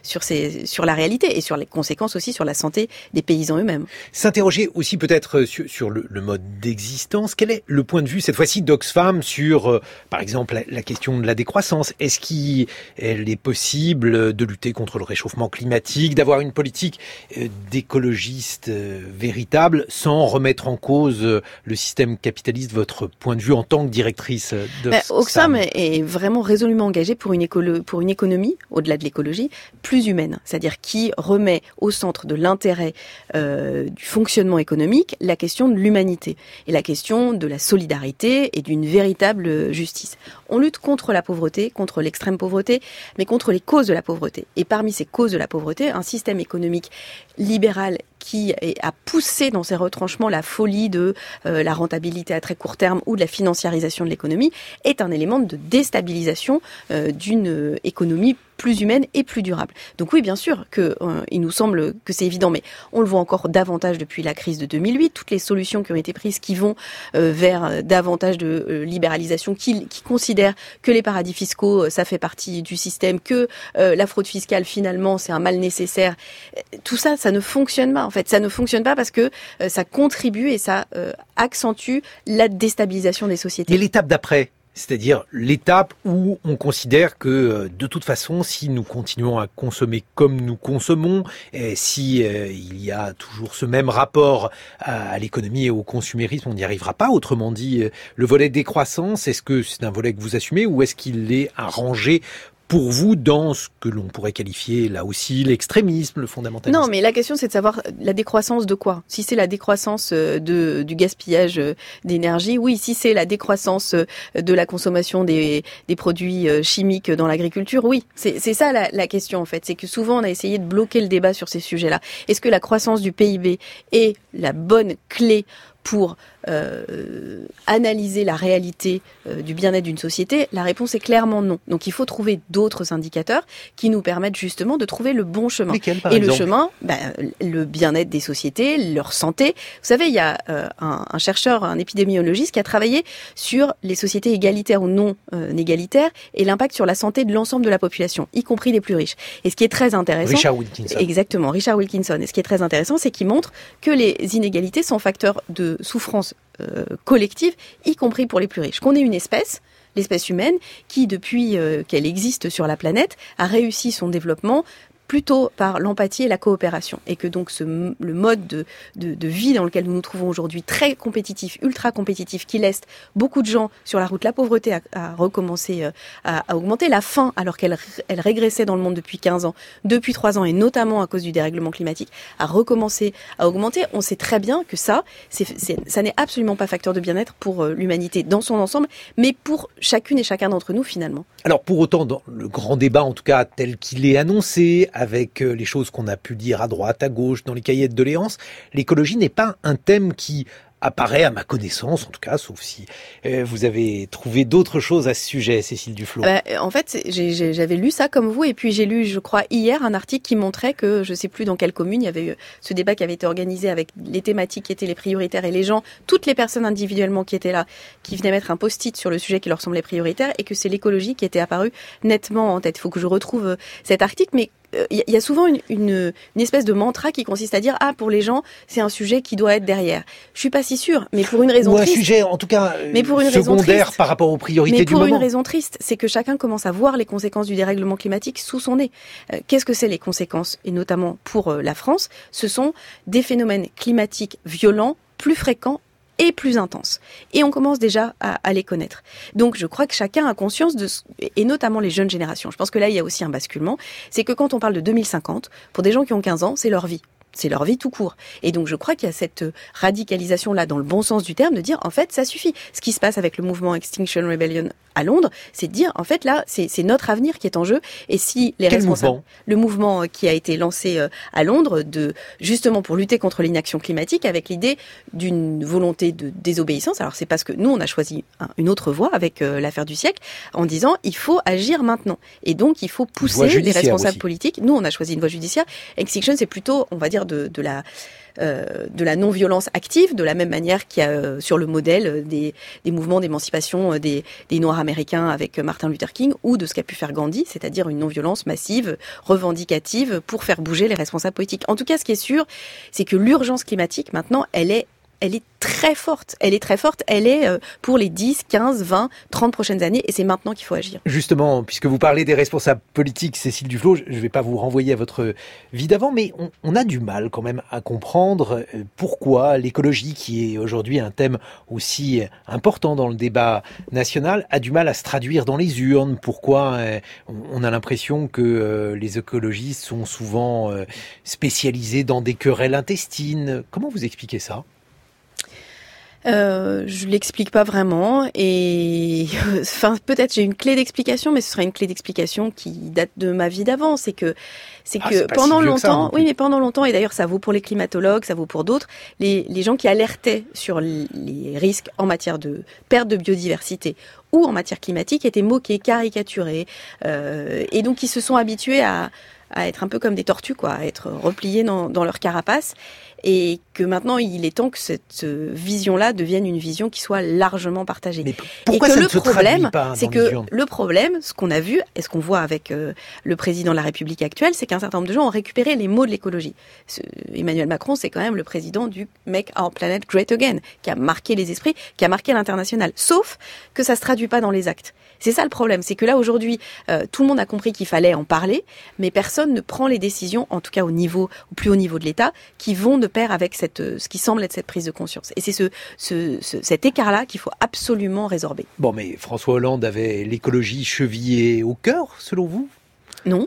la réalité et sur les conséquences aussi sur la santé des paysans eux-mêmes. S'interroger aussi peut-être sur le mode d'existence. Quel est le point de vue, cette fois-ci, d'Oxfam sur, par exemple, la question de la décroissance? Est-ce qu'il est possible de lutter contre le réchauffement climatique, d'avoir une politique d'écologiste véritable sans remettre en cause le système capitaliste? Votre point de vue en tant que directrice d'Oxfam? Oxfam est vraiment résolument engagé pour une économie, au-delà de l'écologie, plus humaine. C'est-à-dire qui remet au centre de l'intérêt du fonctionnement économique la question de l'humanité et la question de la solidarité et d'une véritable justice. On lutte contre la pauvreté, contre l'extrême pauvreté, mais contre les causes de la pauvreté. Et parmi ces causes de la pauvreté, un système économique libéral qui a poussé dans ses retranchements la folie de la rentabilité à très court terme ou de la financiarisation de l'économie est un élément de déstabilisation d'une économie plus humaine et plus durable. Donc oui, bien sûr il nous semble que c'est évident, mais on le voit encore davantage depuis la crise de 2008. Toutes les solutions qui ont été prises qui vont vers davantage de libéralisation, qui considèrent que les paradis fiscaux, ça fait partie du système, que la fraude fiscale, finalement, c'est un mal nécessaire. Tout ça, ça ne fonctionne pas. En fait, ça ne fonctionne pas parce que ça contribue et ça accentue la déstabilisation des sociétés. Et l'étape d'après, c'est-à-dire l'étape où on considère que de toute façon, si nous continuons à consommer comme nous consommons, et si il y a toujours ce même rapport à l'économie et au consumérisme, on n'y arrivera pas. Autrement dit, le volet décroissance, est-ce que c'est un volet que vous assumez ou est-ce qu'il est arrangé pour vous dans ce que l'on pourrait qualifier là aussi l'extrémisme, le fondamentalisme? Non, mais la question c'est de savoir la décroissance de quoi. Si c'est la décroissance du gaspillage d'énergie, oui. Si c'est la décroissance de la consommation des produits chimiques dans l'agriculture, oui. C'est ça la question en fait. C'est que souvent on a essayé de bloquer le débat sur ces sujets-là. Est-ce que la croissance du PIB est la bonne clé pour analyser la réalité du bien-être d'une société? La réponse est clairement non. Donc il faut trouver d'autres indicateurs qui nous permettent justement de trouver le bon chemin. Lesquels, par Et exemple? le chemin, le bien-être des sociétés, leur santé. Vous savez, il y a un chercheur, un épidémiologiste qui a travaillé sur les sociétés égalitaires ou non égalitaires et l'impact sur la santé de l'ensemble de la population, y compris les plus riches. Et ce qui est très intéressant... Richard Wilkinson. Exactement, Richard Wilkinson. Et ce qui est très intéressant, c'est qu'il montre que les inégalités sont facteurs de souffrance collective, y compris pour les plus riches. Qu'on est une espèce, l'espèce humaine, qui depuis qu'elle existe sur la planète, a réussi son développement plutôt par l'empathie et la coopération. Et que donc le mode de vie dans lequel nous nous trouvons aujourd'hui, très compétitif, ultra compétitif, qui laisse beaucoup de gens sur la route, la pauvreté a recommencé à augmenter, la faim, alors qu'elle régressait dans le monde depuis 15 ans, depuis 3 ans, et notamment à cause du dérèglement climatique, a recommencé à augmenter. On sait très bien que ça n'est absolument pas facteur de bien-être pour l'humanité dans son ensemble, mais pour chacune et chacun d'entre nous finalement. Alors pour autant, dans le grand débat, en tout cas tel qu'il est annoncé, avec les choses qu'on a pu dire à droite, à gauche, dans les cahiers de doléances, l'écologie n'est pas un thème qui apparaît à ma connaissance, en tout cas, sauf si vous avez trouvé d'autres choses à ce sujet, Cécile Duflot. En fait, j'avais lu ça comme vous, et puis j'ai lu, je crois, hier, un article qui montrait que, je sais plus dans quelle commune, il y avait eu ce débat qui avait été organisé avec les thématiques qui étaient les prioritaires, et les gens, toutes les personnes individuellement qui étaient là, qui venaient mettre un post-it sur le sujet qui leur semblait prioritaire, et que c'est l'écologie qui était apparue nettement en tête. Il faut que je retrouve cet article, mais il y a souvent une espèce de mantra qui consiste à dire pour les gens c'est un sujet qui doit être derrière. Je suis pas si sûre, mais pour une raison triste. Ou un sujet en tout cas secondaire triste, par rapport aux priorités du moment. Mais pour une raison triste, c'est que chacun commence à voir les conséquences du dérèglement climatique sous son nez. Qu'est-ce que c'est les conséquences, et notamment pour la France? Ce sont des phénomènes climatiques violents, plus fréquents et plus intense. Et on commence déjà à les connaître. Donc je crois que chacun a conscience et notamment les jeunes générations. Je pense que là, il y a aussi un basculement. C'est que quand on parle de 2050, pour des gens qui ont 15 ans, c'est leur vie. C'est leur vie tout court. Et donc je crois qu'il y a cette radicalisation-là dans le bon sens du terme, de dire en fait ça suffit. Ce qui se passe avec le mouvement Extinction Rebellion à Londres, c'est de dire en fait là c'est notre avenir qui est en jeu. Et si les responsables, le mouvement qui a été lancé à Londres justement pour lutter contre l'inaction climatique, avec l'idée d'une volonté de désobéissance. Alors c'est parce que nous on a choisi une autre voie avec l'affaire du siècle, en disant il faut agir maintenant. Et donc il faut pousser les responsables politiques. Nous on a choisi une voie judiciaire. Extinction c'est plutôt, on va dire, de la non-violence active, de la même manière qu'il y a sur le modèle des mouvements d'émancipation des Noirs américains avec Martin Luther King, ou de ce qu'a pu faire Gandhi, c'est-à-dire une non-violence massive, revendicative, pour faire bouger les responsables politiques. En tout cas, ce qui est sûr, c'est que l'urgence climatique, maintenant, elle est très forte. Elle est très forte. Elle est pour les 10, 15, 20, 30 prochaines années, et c'est maintenant qu'il faut agir. Justement, puisque vous parlez des responsables politiques, Cécile Duflot, je ne vais pas vous renvoyer à votre vie d'avant, mais on a du mal quand même à comprendre pourquoi l'écologie, qui est aujourd'hui un thème aussi important dans le débat national, a du mal à se traduire dans les urnes. Pourquoi on a l'impression que les écologistes sont souvent spécialisés dans des querelles intestines. Comment vous expliquez ça ? Je l'explique pas vraiment, et peut-être j'ai une clé d'explication, mais ce sera une clé d'explication qui date de ma vie d'avant. C'est que pendant longtemps, mais pendant longtemps, et d'ailleurs ça vaut pour les climatologues, ça vaut pour d'autres, les gens qui alertaient sur les risques en matière de perte de biodiversité ou en matière climatique étaient moqués, caricaturés, et donc ils se sont habitués à être un peu comme des tortues, à être repliés dans leur carapace. Et que maintenant, il est temps que cette vision-là devienne une vision qui soit largement partagée. Mais pourquoi ça ne se traduit pas c'est que le problème, ce qu'on a vu, et ce qu'on voit avec le président de la République actuelle, c'est qu'un certain nombre de gens ont récupéré les mots de l'écologie. Emmanuel Macron, c'est quand même le président du Make Our Planet Great Again, qui a marqué les esprits, qui a marqué l'international. Sauf que ça se traduit pas dans les actes. C'est ça le problème, c'est que là aujourd'hui, tout le monde a compris qu'il fallait en parler, mais personne personne ne prend les décisions, en tout cas au plus haut niveau de l'État, qui vont de pair avec ce qui semble être cette prise de conscience. Et c'est cet écart-là qu'il faut absolument résorber. Bon, mais François Hollande avait l'écologie chevillée au cœur, selon vous ? Non.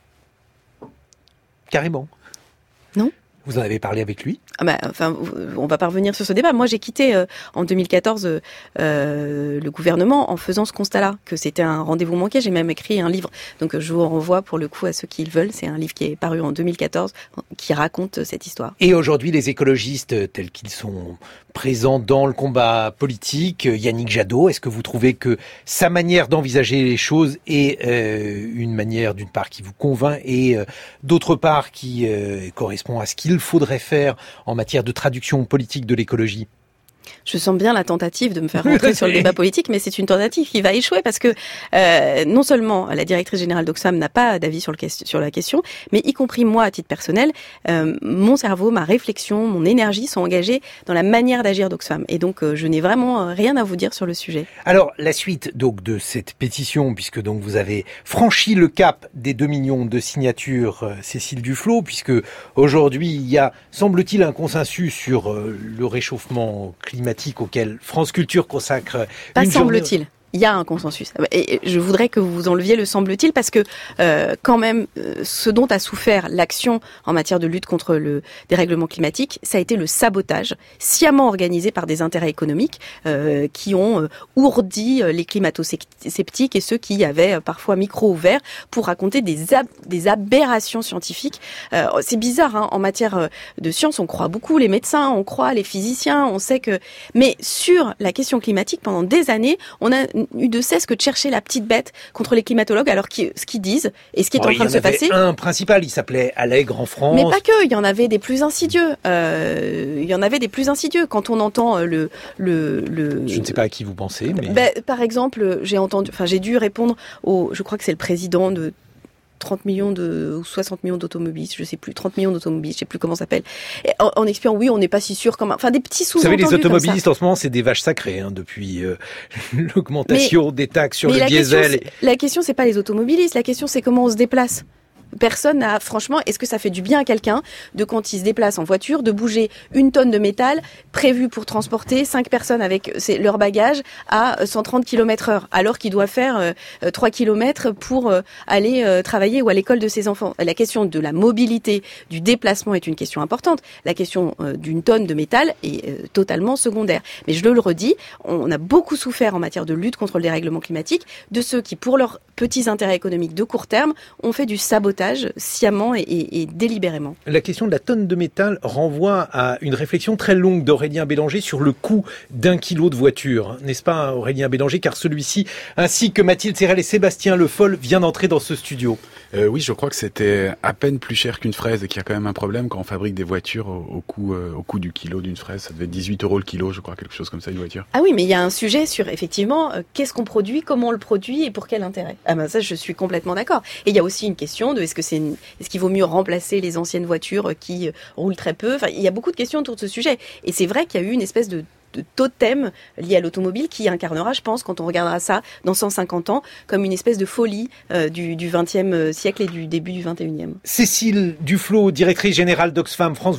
Carrément. Non. Vous en avez parlé avec lui ? On va pas revenir sur ce débat. Moi, j'ai quitté en 2014 le gouvernement en faisant ce constat-là, que c'était un rendez-vous manqué. J'ai même écrit un livre. Donc, je vous renvoie pour le coup à ceux qui le veulent. C'est un livre qui est paru en 2014 qui raconte cette histoire. Et aujourd'hui, les écologistes tels qu'ils sont présents dans le combat politique, Yannick Jadot, est-ce que vous trouvez que sa manière d'envisager les choses est une manière, d'une part, qui vous convainc et d'autre part, qui correspond à ce qu'il faudrait faire en matière de traduction politique de l'écologie ? Je sens bien la tentative de me faire rentrer sur le débat politique, mais c'est une tentative qui va échouer parce que non seulement la directrice générale d'Oxfam n'a pas d'avis sur la question, mais y compris moi, à titre personnel, mon cerveau, ma réflexion, mon énergie sont engagées dans la manière d'agir d'Oxfam. Et donc, je n'ai vraiment rien à vous dire sur le sujet. Alors, la suite donc de cette pétition, puisque donc vous avez franchi le cap des 2 millions de signatures, Cécile Duflot, puisque aujourd'hui, il y a, semble-t-il, un consensus sur le réchauffement climatique auquel France Culture consacre Pas une journée. semble-t-il. Il y a un consensus. Et je voudrais que vous enleviez le semble-t-il parce que quand même, ce dont a souffert l'action en matière de lutte contre le dérèglement climatique, ça a été le sabotage sciemment organisé par des intérêts économiques qui ont ourdi les climato-sceptiques et ceux qui avaient parfois micro ouvert pour raconter des aberrations scientifiques. C'est bizarre, hein, en matière de science, on croit beaucoup les médecins, on croit les physiciens, on sait que... Mais sur la question climatique, pendant des années, on a eu de cesse que de chercher la petite bête contre les climatologues, alors ce qu'ils disent et ce qui est en train de se passer. Il y en avait un principal, il s'appelait Allègre en France. Mais pas que, il y en avait des plus insidieux. Quand on entend le. Je ne sais pas à qui vous pensez, mais. Par exemple, j'ai dû répondre je crois que c'est le président de 30 millions ou 60 millions d'automobilistes, je sais plus, 30 millions d'automobilistes, je sais plus comment ça s'appelle. En expliquant, oui, on n'est pas si sûr des petits sous-entendus. Vous savez, les automobilistes en ce moment, c'est des vaches sacrées, hein, depuis l'augmentation des taxes sur le diesel. La question, c'est pas les automobilistes, la question, c'est comment on se déplace. Personne n'a, franchement, est-ce que ça fait du bien à quelqu'un quand il se déplace en voiture, de bouger 1 tonne de métal prévu pour transporter 5 personnes avec leurs bagages à 130 km/h, alors qu'il doit faire 3 km pour aller travailler ou à l'école de ses enfants. La question de la mobilité, du déplacement est une question importante. La question d'1 tonne de métal est totalement secondaire. Mais je le redis, on a beaucoup souffert en matière de lutte contre le dérèglement climatique de ceux qui, pour leurs petits intérêts économiques de court terme, ont fait du sabotage sciemment et délibérément. La question de la tonne de métal renvoie à une réflexion très longue d'Aurélien Bélanger sur le coût d'1 kilo de voiture. N'est-ce pas, Aurélien Bélanger? Car celui-ci, ainsi que Mathilde Serrel et Sébastien Le Foll, vient d'entrer dans ce studio. Oui, je crois que c'était à peine plus cher qu'une fraise et qu'il y a quand même un problème quand on fabrique des voitures au coût du kilo d'une fraise. Ça devait être 18 € le kilo, je crois, quelque chose comme ça, une voiture. Ah oui, mais il y a un sujet sur, effectivement, qu'est-ce qu'on produit, comment on le produit et pour quel intérêt. Ah ben ça, je suis complètement d'accord. Et il y a aussi une question de est-ce qu'il vaut mieux remplacer les anciennes voitures qui roulent très peu. Enfin, il y a beaucoup de questions autour de ce sujet. Et c'est vrai qu'il y a eu une espèce de totem lié à l'automobile qui incarnera, je pense, quand on regardera ça dans 150 ans, comme une espèce de folie du XXe siècle et du début du XXIe. Cécile Duflot, directrice générale d'Oxfam France.